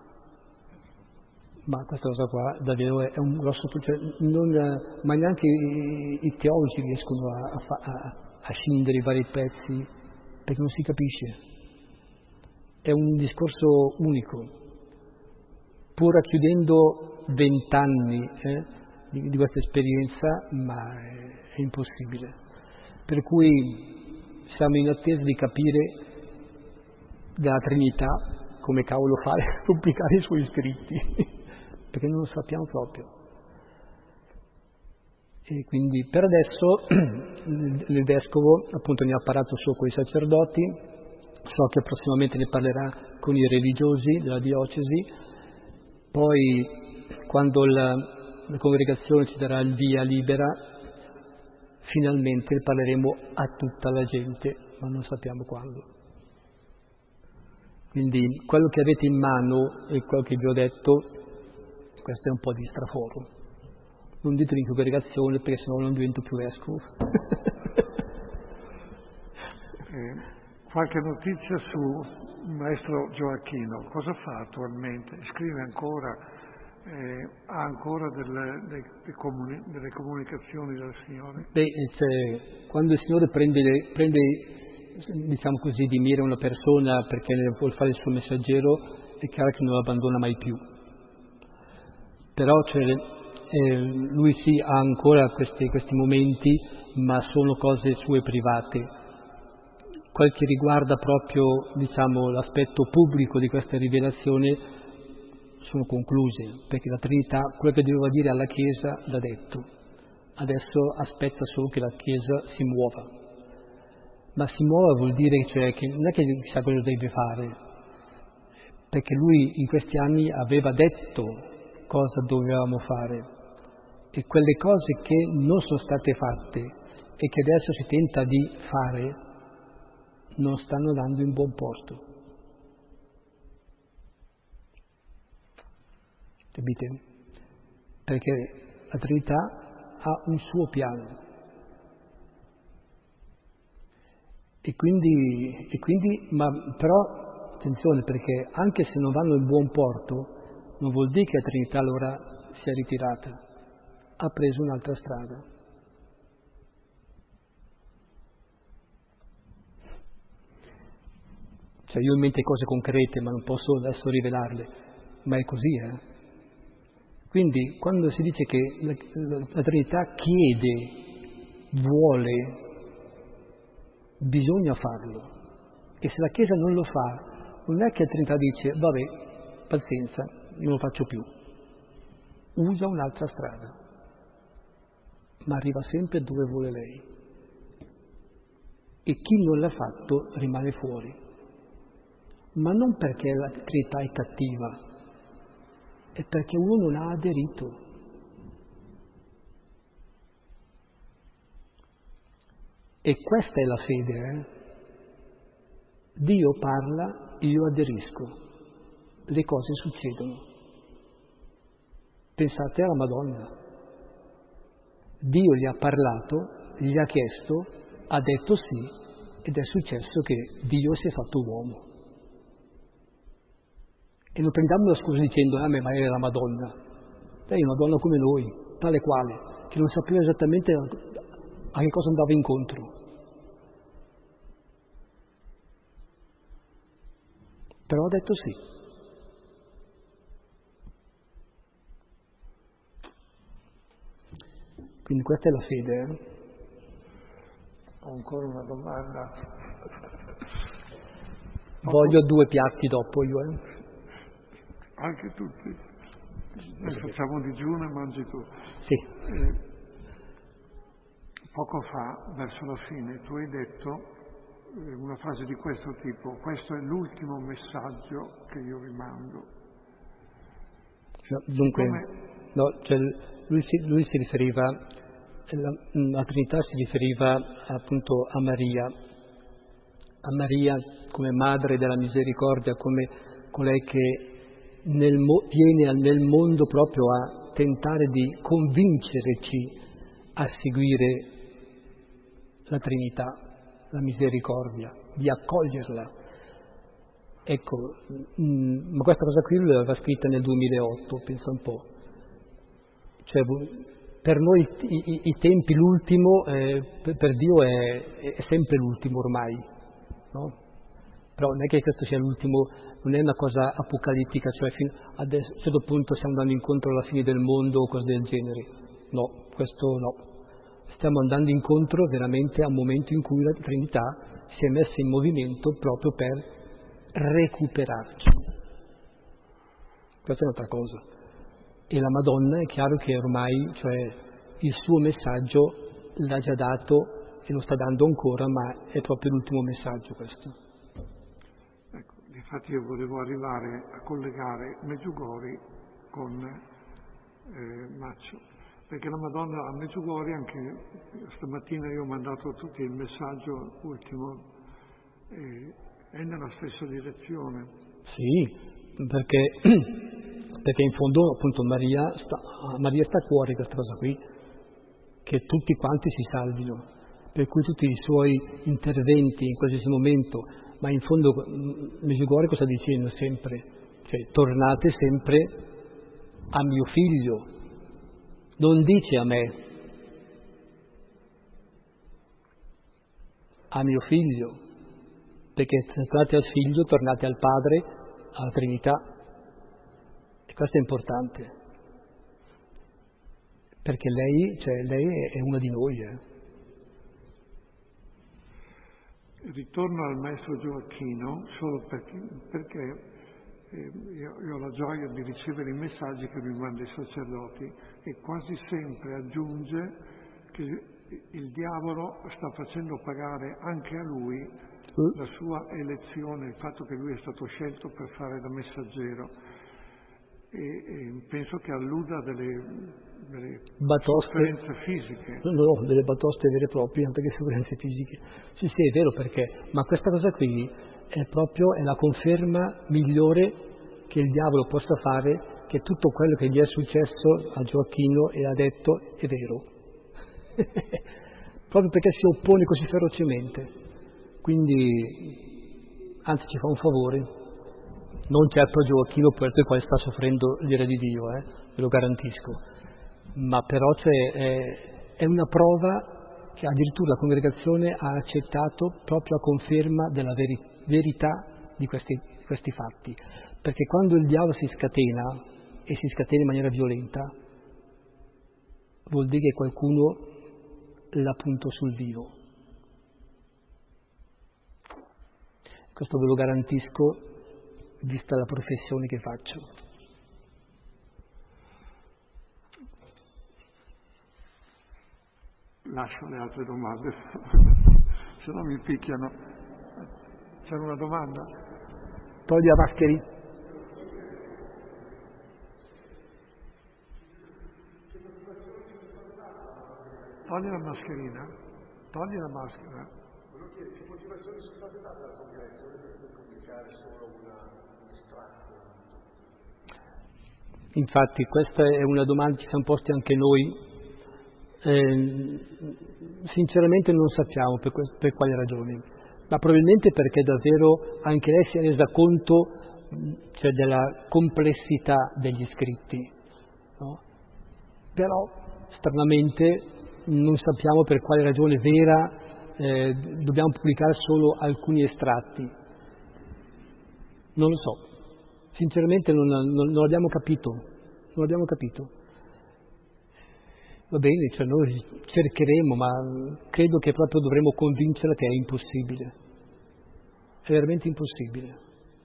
Ma questa cosa qua davvero è un grosso problema, ma neanche i teologi riescono a scindere i vari pezzi, perché non si capisce. È un discorso unico, pur racchiudendo 20 anni di questa esperienza, ma è impossibile. Per cui siamo in attesa di capire dalla Trinità come cavolo fare a pubblicare i suoi scritti. perché non lo sappiamo proprio. E quindi per adesso il vescovo appunto ne ha parlato solo con i sacerdoti, so che prossimamente ne parlerà con i religiosi della diocesi, poi quando la congregazione ci darà il via libera, finalmente parleremo a tutta la gente, ma non sappiamo quando. Quindi quello che avete in mano e quello che vi ho detto, questo è un po' di straforo. Non ditelo in congregazione perché sennò non divento più vescovo. Qualche notizia su maestro Gioacchino, cosa fa attualmente? Scrive ancora, ha ancora delle comunicazioni dal Signore? Quando il Signore prende, diciamo così, di mira una persona perché vuol fare il suo messaggero, è chiaro che non lo abbandona mai più. Però lui sì ha ancora questi momenti, ma sono cose sue private. Quel che riguarda proprio, diciamo, l'aspetto pubblico di questa rivelazione sono concluse, perché la Trinità, quello che doveva dire alla Chiesa, l'ha detto. Adesso aspetta solo che la Chiesa si muova. Ma si muova vuol dire che non è che sa cosa deve fare, perché lui in questi anni aveva detto cosa dovevamo fare, e quelle cose che non sono state fatte e che adesso si tenta di fare non stanno andando in buon porto. Capite? Perché la Trinità ha un suo piano. E quindi, ma però attenzione, perché anche se non vanno in buon porto, non vuol dire che la Trinità allora sia ritirata, ha preso un'altra strada. Cioè io ho in mente cose concrete, ma non posso adesso rivelarle, ma è così, Quindi quando si dice che la Trinità chiede, vuole, bisogna farlo. E se la Chiesa non lo fa, non è che la Trinità dice, vabbè, pazienza, non lo faccio più. Usa un'altra strada, ma arriva sempre dove vuole lei. E chi non l'ha fatto rimane fuori. Ma non perché la Trinità è cattiva, è perché uno non ha aderito. E questa è la fede, Dio parla, io aderisco, le cose succedono. Pensate alla Madonna. Dio gli ha parlato, gli ha chiesto, ha detto sì, ed è successo che Dio si è fatto uomo. E non prendiamo la scusa dicendo, ma era la Madonna. Lei è una donna come noi, tale quale, che non sapeva esattamente a che cosa andava incontro. Però ha detto sì. Quindi questa è la fede. Ho ancora una domanda. Voglio 2 piatti dopo io. Anche tutti. Noi facciamo digiuno e mangi tu. Sì. Poco fa, verso la fine, tu hai detto una frase di questo tipo: questo è l'ultimo messaggio che io vi mando. Dunque, lui si riferiva, la Trinità si riferiva appunto a Maria come madre della misericordia, come colei che viene nel mondo proprio a tentare di convincerci a seguire la Trinità, la misericordia, di accoglierla. Ecco, ma questa cosa qui l'aveva scritta nel 2008, pensa un po'. Cioè, per noi i tempi, l'ultimo, per Dio è sempre l'ultimo ormai, no? Però non è che questo sia l'ultimo, non è una cosa apocalittica, cioè adesso, a un certo punto stiamo andando incontro alla fine del mondo o cose del genere. No, questo no. Stiamo andando incontro veramente a un momento in cui la Trinità si è messa in movimento proprio per recuperarci. Questa è un'altra cosa. E la Madonna è chiaro che ormai, cioè, il suo messaggio l'ha già dato e lo sta dando ancora, ma è proprio l'ultimo messaggio questo. Ecco, infatti io volevo arrivare a collegare Medjugorje con Maccio, perché la Madonna a Medjugorje, anche stamattina io ho mandato a tutti il messaggio ultimo, è nella stessa direzione. Sì, perché in fondo appunto Maria sta a cuore questa cosa qui, che tutti quanti si salvino, per cui tutti i suoi interventi in qualsiasi momento, ma in fondo Medjugorje cosa dicendo sempre? Cioè tornate sempre a mio figlio, non dice a me, a mio figlio, perché se tornate al figlio tornate al Padre, alla Trinità, e questo è importante, perché lei è una di noi. Ritorno al maestro Gioacchino solo perché io ho la gioia di ricevere i messaggi che mi manda i sacerdoti e quasi sempre aggiunge che il diavolo sta facendo pagare anche a lui la sua elezione, il fatto che lui è stato scelto per fare da messaggero, e penso che alluda delle sofferenze fisiche. No, delle batoste vere e proprie, anche che sofferenze fisiche. Sì, è vero, perché, ma questa cosa qui è la conferma migliore che il diavolo possa fare, che tutto quello che gli è successo a Gioacchino e ha detto è vero. Proprio perché si oppone così ferocemente. Quindi, anzi, ci fa un favore. Non certo Gioacchino per il quale sta soffrendo l'ira di Dio, ve lo garantisco. Ma però è una prova che addirittura la congregazione ha accettato proprio a conferma della verità di questi fatti. Perché quando il diavolo si scatena, e si scatena in maniera violenta, vuol dire che qualcuno l'ha punto sul vivo. Questo ve lo garantisco, vista la professione che faccio. Lascio le altre domande, se no mi picchiano. C'era una domanda? Togli la mascherina. Togli la mascherina. Togli la maschera. Che motivazioni sono state date dalla congregazione per pubblicare solo un estratto? Infatti questa è una domanda che ci siamo posti anche noi. Sinceramente non sappiamo per quali ragioni, ma probabilmente perché davvero anche lei si è resa conto della complessità degli scritti, no? Però stranamente non sappiamo per quale ragione vera dobbiamo pubblicare solo alcuni estratti. Non lo so, sinceramente non l'abbiamo capito, non l'abbiamo capito. Va bene, noi cercheremo, ma credo che proprio dovremo convincerla che è impossibile. È veramente impossibile.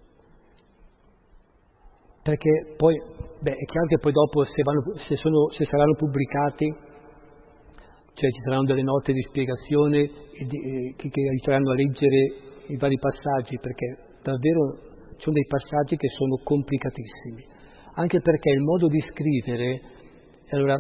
Perché poi, è chiaro che poi dopo se saranno pubblicati, cioè ci saranno delle note di spiegazione che aiuteranno a leggere i vari passaggi, perché davvero ci sono dei passaggi che sono complicatissimi. Anche perché il modo di scrivere, allora,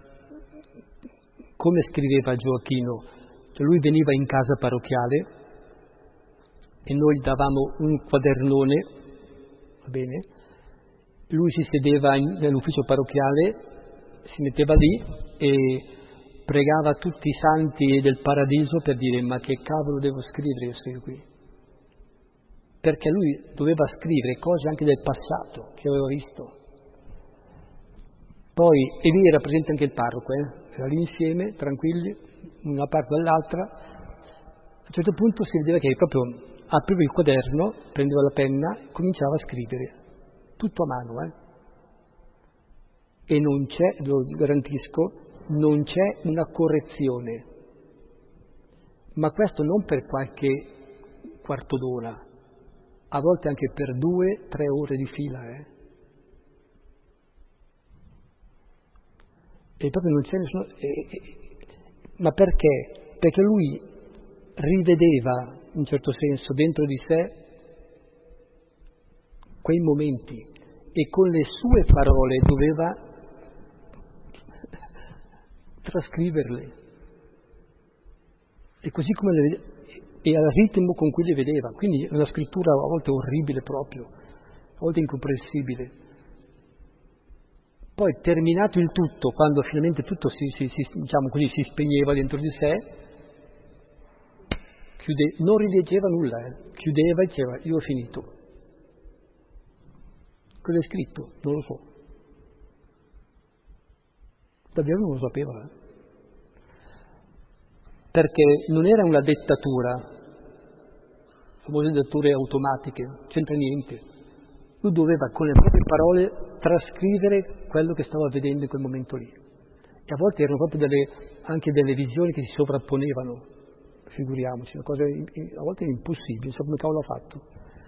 come scriveva Gioacchino? Lui veniva in casa parrocchiale e noi gli davamo un quadernone, va bene? Lui si sedeva nell'ufficio parrocchiale, si metteva lì e pregava tutti i santi del paradiso per dire: ma che cavolo devo scrivere io qui? Perché lui doveva scrivere cose anche del passato che aveva visto. Poi, e lì era presente anche il parroco, era lì insieme, tranquilli, una parte dall'altra. A un certo punto si vedeva che proprio apriva il quaderno, prendeva la penna e cominciava a scrivere, tutto a mano. E non c'è, lo garantisco, non c'è una correzione. Ma questo non per qualche quarto d'ora, a volte anche per 2-3 ore di fila. E proprio non c'è nessuno... ma perché? Perché lui rivedeva, in un certo senso, dentro di sé quei momenti e con le sue parole doveva trascriverle. E così come e al ritmo con cui le vedeva. Quindi è una scrittura a volte orribile proprio, a volte incomprensibile. Poi terminato il tutto, quando finalmente tutto diciamo così, si spegneva dentro di sé, non rileggeva nulla, chiudeva e diceva io ho finito. Cosa è scritto? Non lo so. Davvero non lo sapeva. Perché non era una dettatura, famose dettature automatiche, c'entra niente. Lui doveva con le proprie parole trascrivere quello che stava vedendo in quel momento lì. E a volte erano proprio anche delle visioni che si sovrapponevano, figuriamoci, una cosa a volte impossibile, non so come cavolo ha fatto.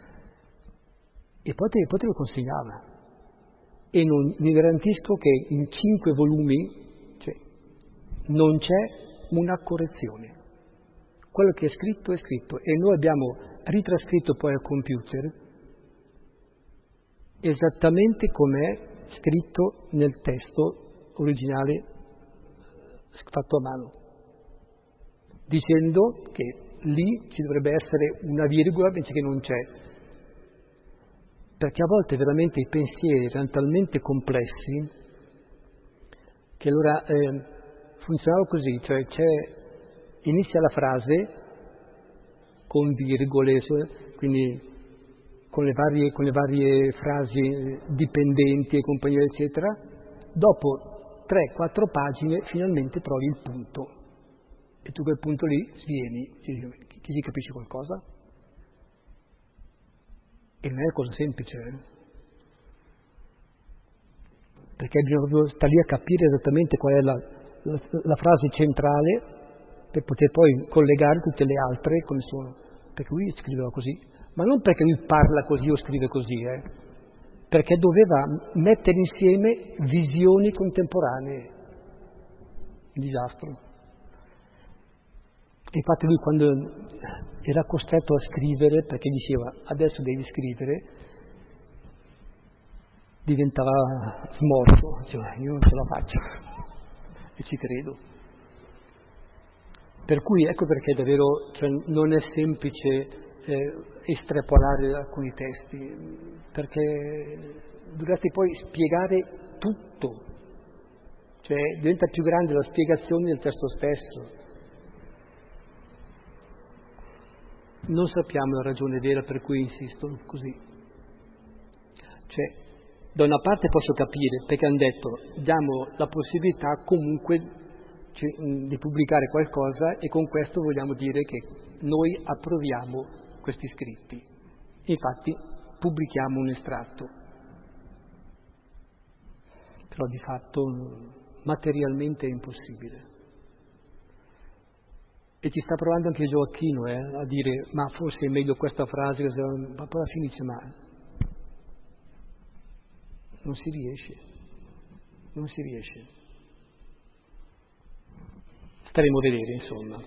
E poi te lo consegnava. E vi garantisco che in 5 volumi non c'è una correzione. Quello che è scritto e noi abbiamo ritrascritto poi al computer esattamente com'è scritto nel testo originale fatto a mano, dicendo che lì ci dovrebbe essere una virgola invece che non c'è, perché a volte veramente i pensieri erano talmente complessi che allora funzionava così, cioè inizia la frase con virgole, quindi con le varie frasi dipendenti e compagnia eccetera, dopo 3-4 pagine finalmente trovi il punto e tu quel punto lì svieni, chi si capisce qualcosa? E non è una cosa semplice, perché bisogna proprio stare lì a capire esattamente qual è la frase centrale per poter poi collegare tutte le altre come sono, perché lui scriveva così, ma non perché lui parla così o scrive così, perché doveva mettere insieme visioni contemporanee. Un disastro. Infatti lui quando era costretto a scrivere, perché diceva adesso devi scrivere, diventava smorto, diceva io non ce la faccio e ci credo. Per cui ecco perché davvero non è semplice estrapolare alcuni testi, perché dovresti poi spiegare tutto, cioè diventa più grande la spiegazione del testo stesso. Non sappiamo la ragione vera per cui insistono così. Cioè, da una parte posso capire perché hanno detto diamo la possibilità comunque di pubblicare qualcosa e con questo vogliamo dire che noi approviamo questi scritti. Infatti pubblichiamo un estratto. Però di fatto materialmente è impossibile. E ci sta provando anche Gioacchino a dire ma forse è meglio questa frase, ma poi alla fine dice ma non si riesce. Staremo a vedere, insomma.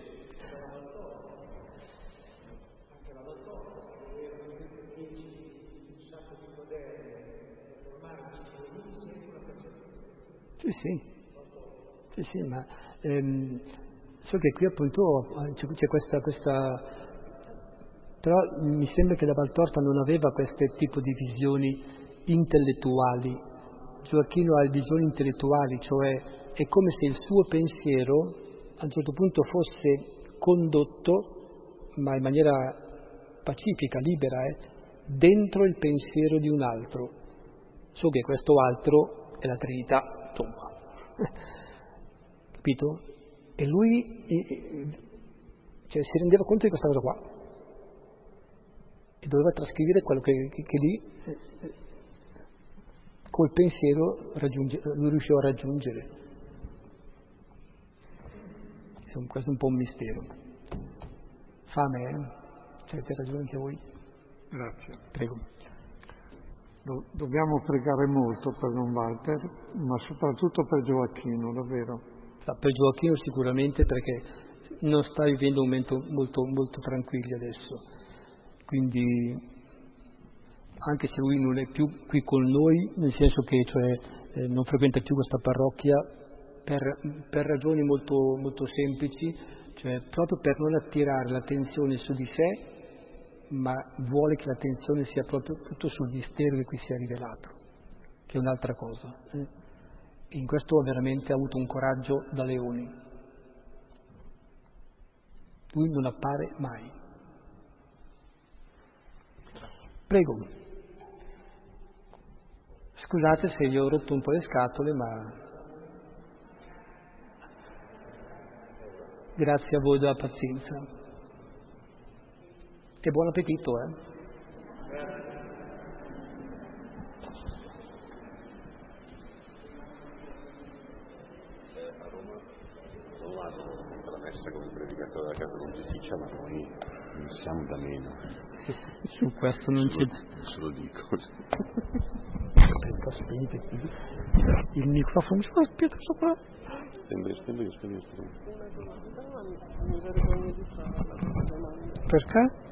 Sì, ma so che qui appunto c'è questa però mi sembra che la Valtorta non aveva questo tipo di visioni intellettuali. Gioacchino ha visioni intellettuali, cioè è come se il suo pensiero a un certo punto fosse condotto, ma in maniera pacifica, libera, dentro il pensiero di un altro. So che questo altro è la Trinità, insomma. Capito? E lui si rendeva conto di questa cosa qua e doveva trascrivere quello che lì col pensiero lui riusciva a raggiungere. Questo è un po' un mistero. Fame, Avete ragione anche voi. Grazie. Prego. Dobbiamo pregare molto per Don Walter, ma soprattutto per Gioacchino, davvero. Per Gioacchino sicuramente, perché non sta vivendo un momento molto, molto tranquillo adesso. Quindi, anche se lui non è più qui con noi, nel senso che non frequenta più questa parrocchia, per ragioni molto, molto semplici, cioè proprio per non attirare l'attenzione su di sé, ma vuole che l'attenzione sia proprio tutto sul mistero che qui si è rivelato, che è un'altra cosa. E in questo veramente ha avuto un coraggio da leoni. Lui non appare mai. Prego. Scusate se vi ho rotto un po' le scatole, ma grazie a voi della pazienza. E buon appetito, A Roma non vanno la messa come predicatore della Casa Pontificia, ma noi non siamo da meno. Su questo non c'è... Se lo dico. Aspetta. Il microfono, aspetta sopra. Spendo io. Perché?